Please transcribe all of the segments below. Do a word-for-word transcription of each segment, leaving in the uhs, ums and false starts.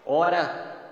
Order.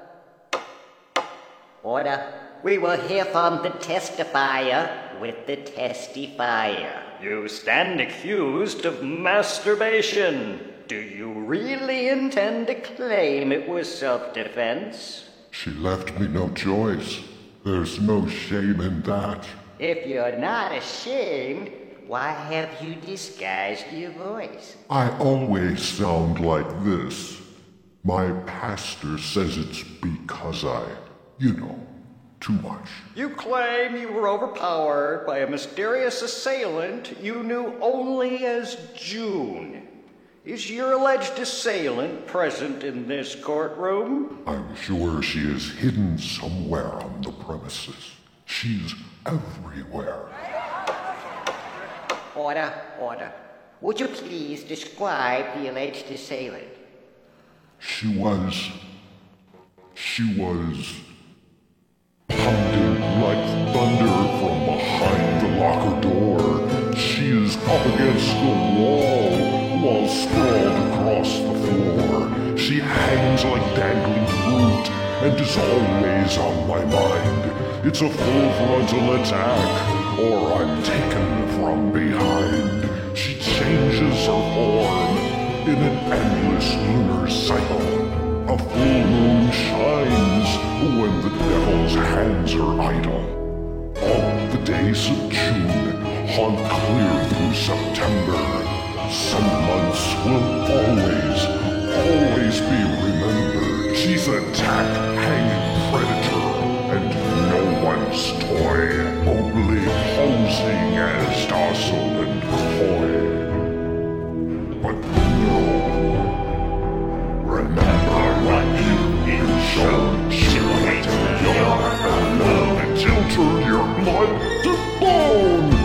Order. We will hear from the testifier with the testifier. You stand accused of masturbation. Do you really intend to claim it was self-defense? She left me no choice. There's no shame in that. If you're not ashamed, why have you disguised your voice? I always sound like this. My pastor says it's because I, you know, too much. You claim you were overpowered by a mysterious assailant you knew only as June. Is your alleged assailant present in this courtroom? I'm sure she is hidden somewhere on the premises. She's everywhere. Order, order. Would you please describe the alleged assailant? She was... She was... pounding like thunder from behind the locker door. She is up against the wall while sprawled across the floor. She hangs like dangling fruit and is always on my mind. It's a full frontal attack, or I'm taken from behind. She changes her form in an endless lunar cycle. A full moon shines when the devil's hands are idle. All the days of June haunt clear through September. Some months will always, always be remembered. She's a tack-hanging predator and no one's toy, only posing as docile and coy. But no, remember what you've been shown. She'll hate your love until turn your blood to bone.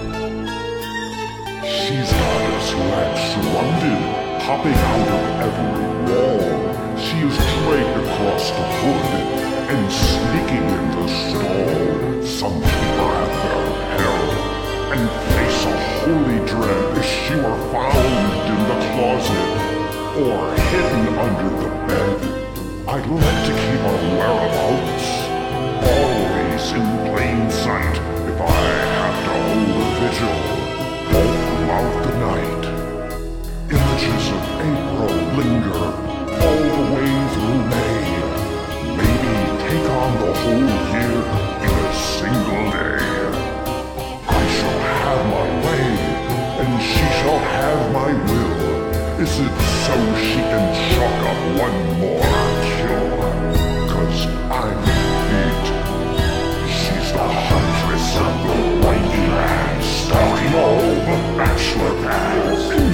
She's got us lamps surrounded, popping out of every wall. She is dragged across the hood and sneaking in the stall. Some keeper at their peril and face a holy dread if she were found in the closet or hidden under the bed. I'd like to keep our whereabouts always in plain sight if I have to hold a vigil all throughout the night. Images of April linger all the way through May. Maybe take on the whole year in a single day. I shall have my way, and she shall have my will. Is it so she can chalk up one more kill? Cause I'm beat. She's the huntress of the white land, stalking all the bachelor paths.